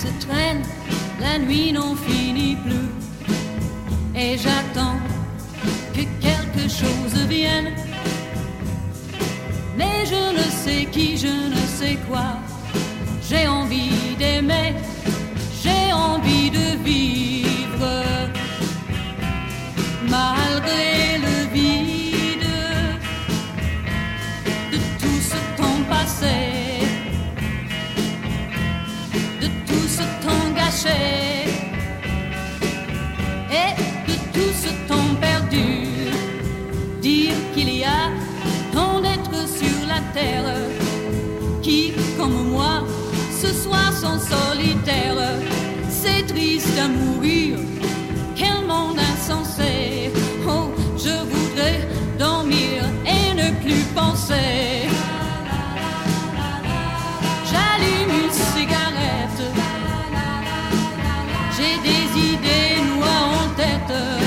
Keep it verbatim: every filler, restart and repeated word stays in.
se traîne, la nuit n'en finit plus. Et j'attends que quelque chose vienne. Mais je ne sais qui, je ne sais quoi. J'ai envie d'aimer, j'ai envie de vivre. Malgré le vide de tout ce temps passé, de tout ce temps gâché et de tout ce temps perdu. Dire qu'il y a tant d'êtres sur la terre qui, comme moi, ce soir sont solitaires. C'est triste à mourir, quel monde insensé. Oh, je voudrais dormir et ne plus penser. J'allume une cigarette, j'ai des idées noires en tête.